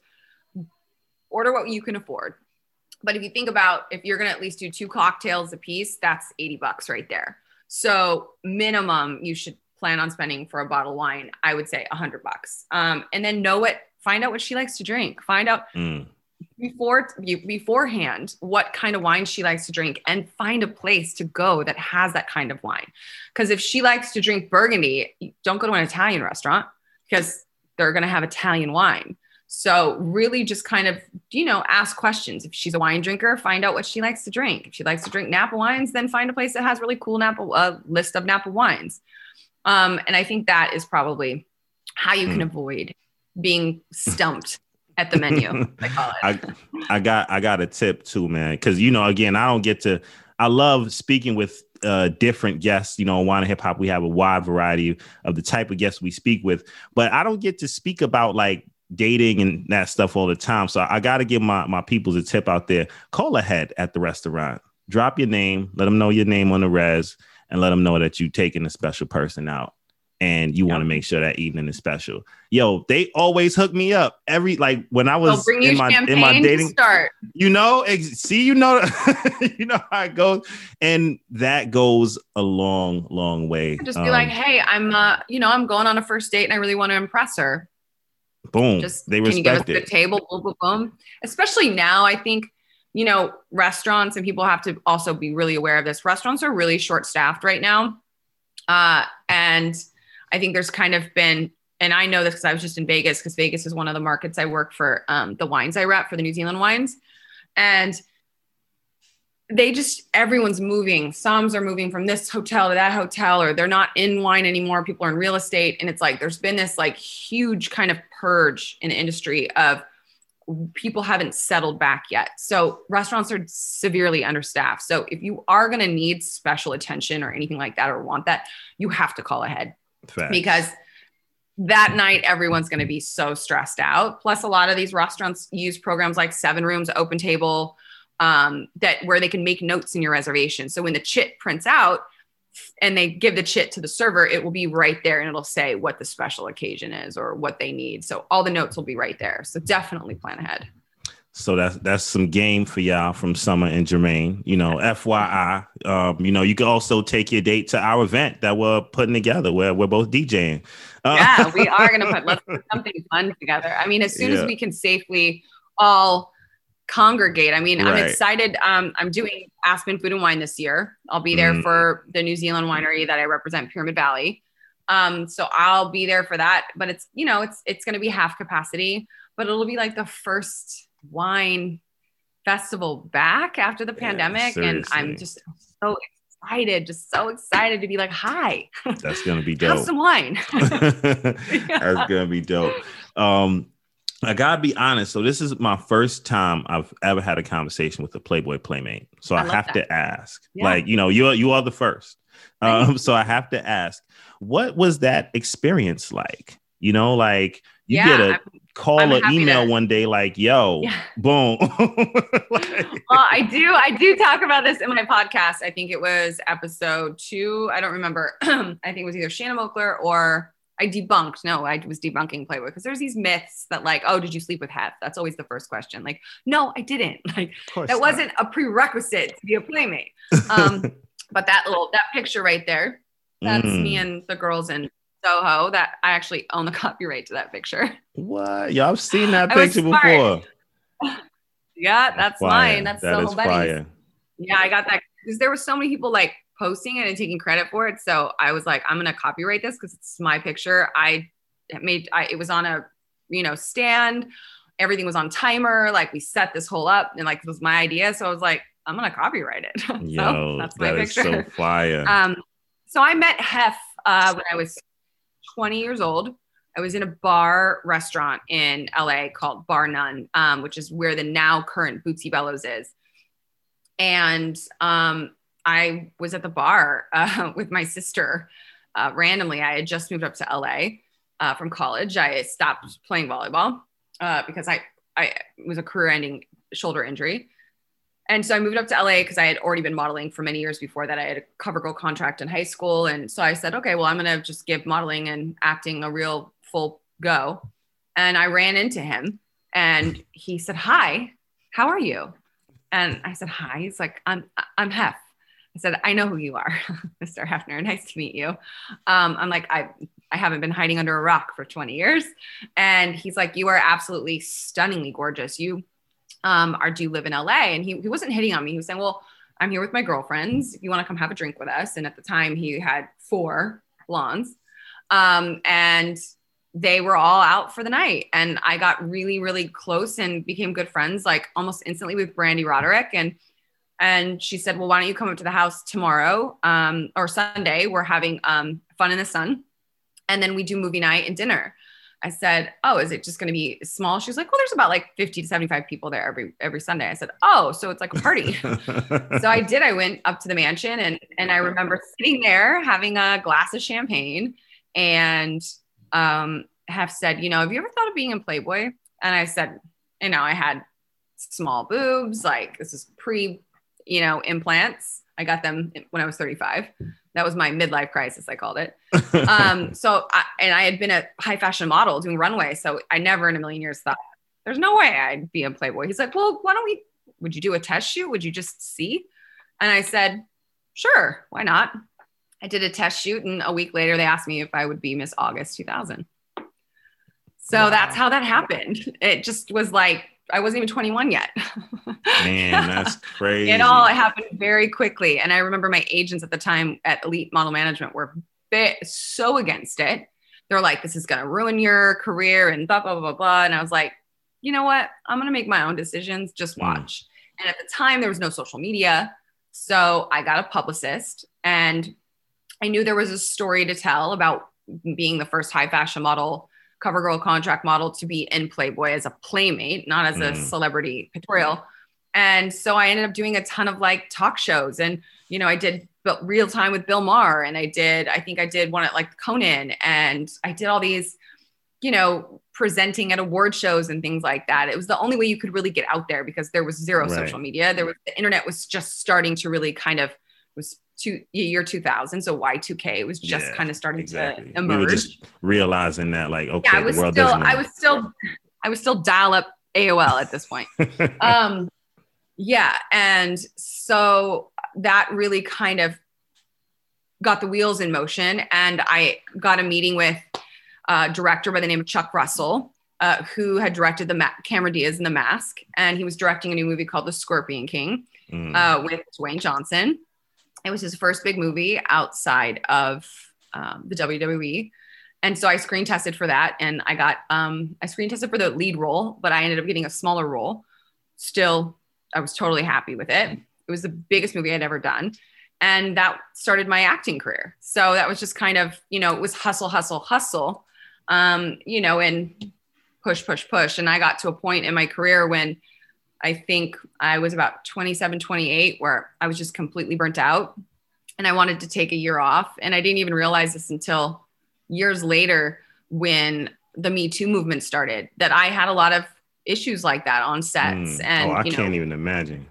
Order what you can afford. But if you think about, if you're going to at least do two cocktails a piece, that's eighty bucks right there. So minimum, you should plan on spending for a bottle of wine, I would say a hundred bucks. Um, and then know what, find out what she likes to drink. Find out mm. before you beforehand what kind of wine she likes to drink, and find a place to go that has that kind of wine. Because if she likes to drink Burgundy, don't go to an Italian restaurant because they're going to have Italian wine. So really just kind of, you know, ask questions. If she's a wine drinker, find out what she likes to drink. If she likes to drink Napa wines, then find a place that has really cool Napa, uh, list of Napa wines. Um, and I think that is probably how you can avoid being stumped at the menu. I call it. I, I got, I got a tip too, man. Cause you know, again, I don't get to, I love speaking with uh, different guests, you know, Wine and Hip Hop. We have a wide variety of the type of guests we speak with, but I don't get to speak about like dating and that stuff all the time. So I got to give my, my peoples a tip out there. Call ahead at the restaurant, drop your name, let them know your name on the res, and let them know that you taking a special person out and you yep. want to make sure that evening is special. Yo, they always hook me up every, like when I was in my, in my dating start, you know, ex- see, you know, you know how it goes. And that goes a long, long way. Just be um, like, hey, I'm, uh, you know, I'm going on a first date and I really want to impress her. Boom. Just they can you give us respect it. a good table? Boom, boom, boom. Especially now, I think, you know, restaurants, and people have to also be really aware of this. Restaurants are really short staffed right now. Uh, and I think there's kind of been, and I know this because I was just in Vegas, because Vegas is one of the markets I work for, um, the wines I rep for the New Zealand wines. And they just, everyone's moving. Some are moving from this hotel to that hotel, or they're not in wine anymore. People are in real estate. And it's like, there's been this like huge kind of purge in the industry of people haven't settled back yet. So restaurants are severely understaffed. So if you are going to need special attention or anything like that, or want that, you have to call ahead. Facts. Because that night, everyone's going to be so stressed out. Plus a lot of these restaurants use programs like Seven Rooms, Open Table, um, that where they can make notes in your reservation. So when the chit prints out and they give the chit to the server, it will be right there and it'll say what the special occasion is or what they need. So all the notes will be right there. So definitely plan ahead. So that's that's some game for y'all from Summer and Jermaine. You know, F Y I. Um, you know, you can also take your date to our event that we're putting together where we're both DJing. Uh- yeah, we are gonna put let's put something fun together. I mean, as soon yeah. as we can safely all congregate. I mean, right. I'm excited. Um, I'm doing Aspen Food and Wine this year. I'll be there mm. for the New Zealand winery that I represent, Pyramid Valley. Um, so I'll be there for that. But it's, you know, it's it's gonna be half capacity, but it'll be like the first wine festival back after the yeah, pandemic. Seriously. And I'm just so excited, just so excited to be like, hi. That's going to be dope. Have some wine. yeah. That's going to be dope. Um, I gotta be honest. So this is my first time I've ever had a conversation with a Playboy Playmate. So I, I have that. to ask, yeah. like, you know, you are, you are the first. Um, so I have to ask, what was that experience like? You know, like you yeah, get a I'm, call I'm or email to... one day, like, yo, yeah. boom. like... Well, I do. I do talk about this in my podcast. I think it was episode two. I don't remember. I think it was either Shannon Mokler or I debunked. No, I was debunking Playboy because there's these myths that like, oh, did you sleep with Hef? That's always the first question. Like, no, I didn't. Like that not. wasn't a prerequisite to be a Playmate. Um, but that little, that picture right there, that's mm. me and the girls in Soho. That I actually own the copyright to that picture. What? Yeah, I've seen that picture before. Yeah, that's, that's mine. That's that Soho Buddies. Yeah, I got that because there were so many people like posting it and taking credit for it. So I was like, I'm going to copyright this because it's my picture. I made, I, it was on a, you know, stand. Everything was on timer. Like we set this whole up and like, it was my idea. So I was like, I'm going to copyright it. so Yo, that's my that picture. Is so fire. Um, so I met Hef uh, when I was twenty years old. I was in a bar restaurant in L A called Bar None, um, which is where the now current Bootsy Bellows is. And, um, I was at the bar uh, with my sister uh, randomly. I had just moved up to L A uh, from college. I stopped playing volleyball uh, because I, I it was a career-ending shoulder injury. And so I moved up to L A because I had already been modeling for many years before that. I had a cover girl contract in high school. And so I said, okay, well, I'm going to just give modeling and acting a real full go. And I ran into him and he said, hi, how are you? And I said, hi. He's like, I'm, I'm Hef. I said, I know who you are, Mister Hefner. Nice to meet you. Um, I'm like, I, I haven't been hiding under a rock for twenty years. And he's like, you are absolutely stunningly gorgeous. You um, are, do you live in L A? And he, he wasn't hitting on me. He was saying, well, I'm here with my girlfriends. If you want to come have a drink with us. And at the time he had four blondes. Um, and they were all out for the night. And I got really, really close and became good friends, like almost instantly with Brandy Roderick. And, and she said, well, why don't you come up to the house tomorrow um, or Sunday? We're having um, fun in the sun. And then we do movie night and dinner. I said, oh, is it just going to be small? She was like, well, there's about like fifty to seventy-five people there every, every Sunday. I said, oh, so it's like a party. So I did, I went up to the mansion and, and I remember sitting there having a glass of champagne and um, have said, you know, have you ever thought of being in Playboy? And I said, you know, I had small boobs, like this is pre, you know, implants. I got them when I was thirty-five. That was my midlife crisis, I called it. Um, so, I, and I had been a high fashion model doing runway. So I never in a million years thought there's no way I'd be in Playboy. He's like, well, why don't we, would you do a test shoot? Would you just see? And I said, sure, why not? I did a test shoot. And a week later, they asked me if I would be Miss August two thousand. So wow. That's how that happened. It just was like, I wasn't even twenty-one yet. Man, that's crazy. It all happened very quickly. And I remember my agents at the time at Elite Model Management were bit, so against it. They're like, this is going to ruin your career and blah, blah, blah, blah, blah. And I was like, you know what? I'm going to make my own decisions. Just watch. Mm. And at the time, there was no social media. So I got a publicist and I knew there was a story to tell about being the first high fashion model, CoverGirl contract model to be in Playboy as a playmate, not as mm. a celebrity pictorial. And so I ended up doing a ton of like talk shows and, you know, I did Real Time with Bill Maher and I did, I think I did one at like Conan and I did all these, you know, presenting at award shows and things like that. It was the only way you could really get out there because there was zero right. social media. There was, the internet was just starting to really kind of, was two year two thousand. So Y two K was just yeah, kind of starting exactly. to emerge. We were just realizing that like, okay, yeah, I was the world still, doesn't know. I was still, I was still dial up A O L at this point. um, yeah. And so that really kind of got the wheels in motion. And I got a meeting with a director by the name of Chuck Russell, uh, who had directed the Ma- Cameron Diaz in The Mask. And he was directing a new movie called The Scorpion King mm. uh, with Dwayne Johnson. It was his first big movie outside of um, the W W E. And so I screen tested for that. And I got, um, I screen tested for the lead role, but I ended up getting a smaller role. Still, I was totally happy with it. It was the biggest movie I'd ever done. And that started my acting career. So that was just kind of, you know, it was hustle, hustle, hustle, um, you know, and push, push, push. And I got to a point in my career when I think I was about twenty-seven, twenty-eight, where I was just completely burnt out and I wanted to take a year off. And I didn't even realize this until years later when the Me Too movement started, that I had a lot of issues like that on sets. Mm. And oh, I you know, can't even imagine.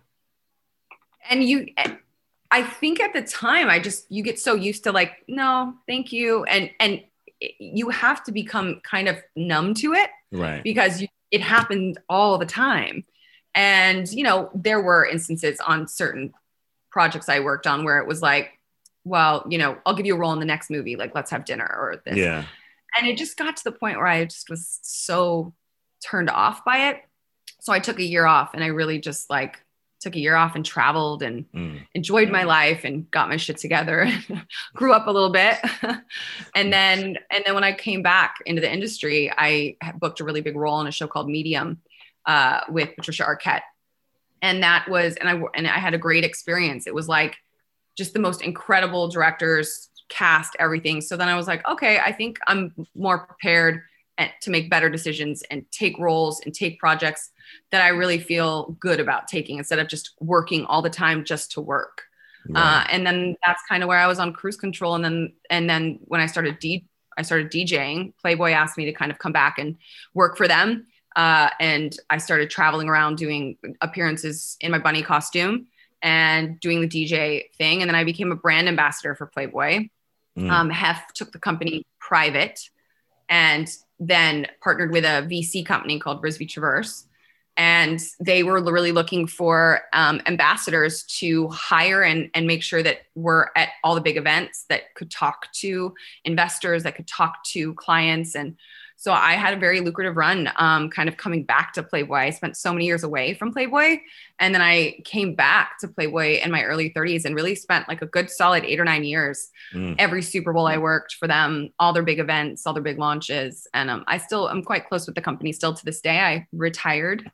And you, I think at the time, I just, you get so used to like, no, thank you. And, and you have to become kind of numb to it. Right. Because you, it happened all the time. And, you know, there were instances on certain projects I worked on where it was like, well, you know, I'll give you a role in the next movie. Like, let's have dinner or this. Yeah. And it just got to the point where I just was so turned off by it. So I took a year off and I really just like took a year off and traveled and mm. enjoyed my life and got my shit together, grew up a little bit. and then, and then when I came back into the industry, I booked a really big role in a show called Medium uh, with Patricia Arquette. And that was, and I, and I had a great experience. It was like just the most incredible directors, cast, everything. So then I was like, okay, I think I'm more prepared to make better decisions and take roles and take projects that I really feel good about taking instead of just working all the time just to work. Right. Uh, and then that's kind of where I was on cruise control. And then, and then when I started D, I started DJing, Playboy asked me to kind of come back and work for them. Uh, and I started traveling around doing appearances in my bunny costume and doing the D J thing. And then I became a brand ambassador for Playboy. Mm. Um, Hef took the company private and then partnered with a V C company called Risby Traverse. And they were really looking for um, ambassadors to hire and, and make sure that we're at all the big events that could talk to investors, that could talk to clients. And so I had a very lucrative run um, kind of coming back to Playboy. I spent so many years away from Playboy. And then I came back to Playboy in my early thirties and really spent like a good solid eight or nine years. Mm. Every Super Bowl I worked for them, all their big events, all their big launches. And um, I still, I'm quite close with the company still to this day. I retired.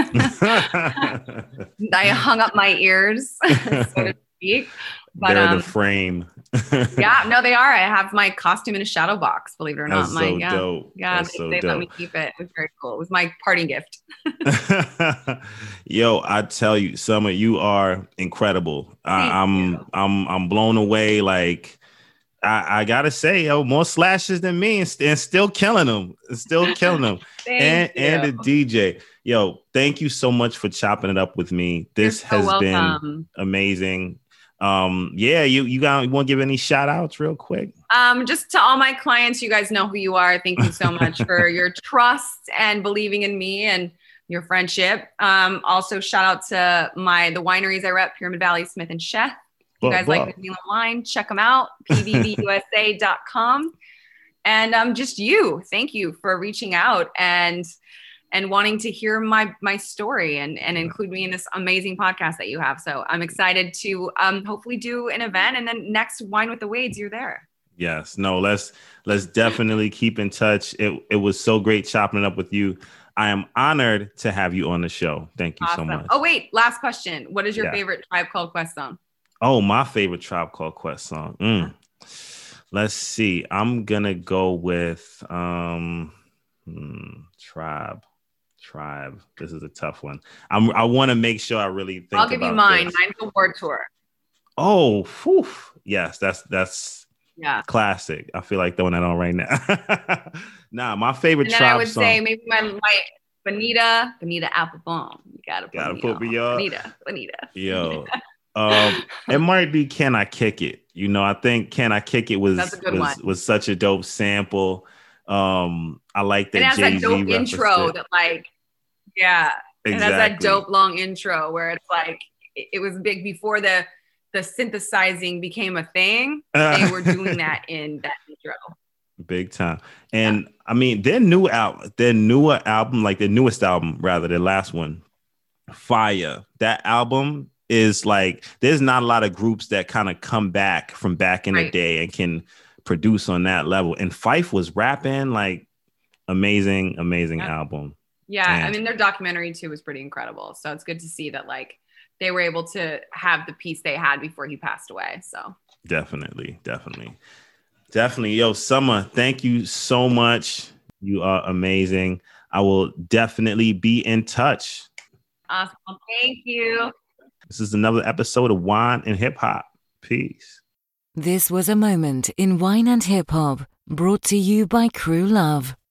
I hung up my ears, so to speak. But, They're um, the frame. Yeah, no, they are. I have my costume in a shadow box, believe it or not. That's my, so yeah, dope. yeah, That's they, so they dope. let me keep it. It was very cool. It was my parting gift. Yo, I tell you, Summer, you are incredible. I, I'm, you. I'm, I'm blown away. Like, I, I gotta say, yo, more slashes than me, and, st- and still killing them, still killing them, and you. and the D J. Yo, thank you so much for chopping it up with me. This You're so has welcome. been amazing. Um, yeah, you you got you want to give any shout outs real quick? Um, just to all my clients, you guys know who you are. Thank you so much for your trust and believing in me and your friendship. Um, also shout out to my the wineries I rep, Pyramid Valley, Smith and Chef. You guys Whoa, whoa. like New Zealand wine, check them out, p v v u s a dot com. And um, just you, thank you for reaching out and and wanting to hear my my story and, and include me in this amazing podcast that you have. So I'm excited to um, hopefully do an event, and then next Wine with the Wades, you're there. Yes, no, let's let's definitely keep in touch. It it was so great chopping it up with you. I am honored to have you on the show. Thank you Awesome. so much. Oh wait, last question. What is your Yeah. favorite Tribe Called Quest song? Oh, my favorite Tribe Called Quest song. Mm. Let's see. I'm gonna go with um, hmm, Tribe. Tribe. This is a tough one. I'm. I want to make sure I really think. I'll give you about mine. this. Mine's the Ward Tour. Oh, whew. Yes, that's that's Yeah. classic. I feel like throwing that on right now. Nah, my favorite And then Tribe I would song. say maybe my my Bonita, Bonita Applebum. You gotta put, Gotta me, put on. me up. Bonita, Bonita. Yo, um, it might be "Can I Kick It?" You know, I think "Can I Kick It" was That's a good was, one. was such a dope sample. Um, I like that It has Jay-Z that dope referenced intro it. that like, yeah, it has that Exactly. dope long intro where it's like it, it was big before the the synthesizing became a thing. They were doing that in that intro. Big time. And I mean, their new album, their newer album, like their newest album, rather, their last one, Fire. That album is like, there's not a lot of groups that kind of come back from back in the Right. day and can produce on that level. And Fife was rapping, like, amazing, amazing Yeah. album. Yeah, I Man. mean their documentary too was pretty incredible. So it's good to see that like they were able to have the piece they had before he passed away. So Definitely, definitely. Definitely. Yo, Summer, thank you so much. You are amazing. I will definitely be in touch. awesome. Thank you. This is another episode of Wine and Hip Hop. Peace. This was a moment in Wine and Hip Hop, brought to you by Crew Love.